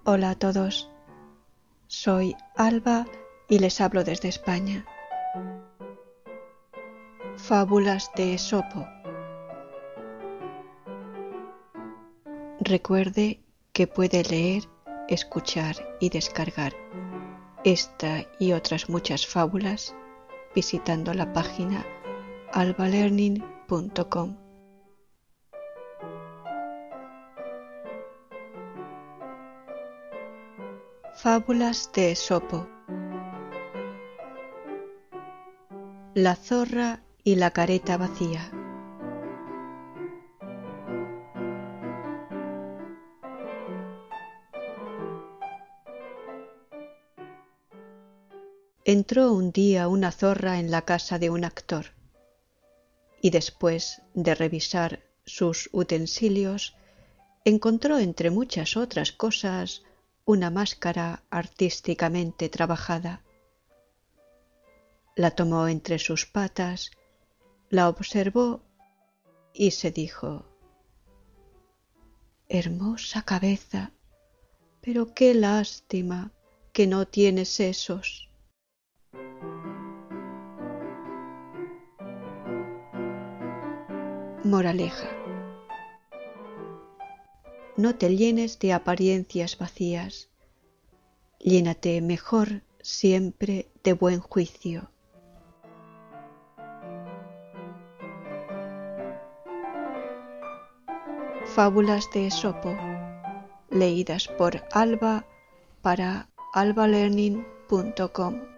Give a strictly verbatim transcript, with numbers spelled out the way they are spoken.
Hola a todos, soy Alba y les hablo desde España. Fábulas de Esopo. Recuerde que puede leer, escuchar y descargar esta y otras muchas fábulas visitando la página alba learning punto com. Fábulas de Esopo. La zorra y la careta vacía. Entró un día una zorra en la casa de un actor y después de revisar sus utensilios encontró entre muchas otras cosas una máscara artísticamente trabajada. La tomó entre sus patas, la observó y se dijo: hermosa cabeza, pero qué lástima que no tiene sesos. Moraleja: no te llenes de apariencias vacías, llénate mejor siempre de buen juicio. Fábulas de Esopo, leídas por Alba para alba learning punto com.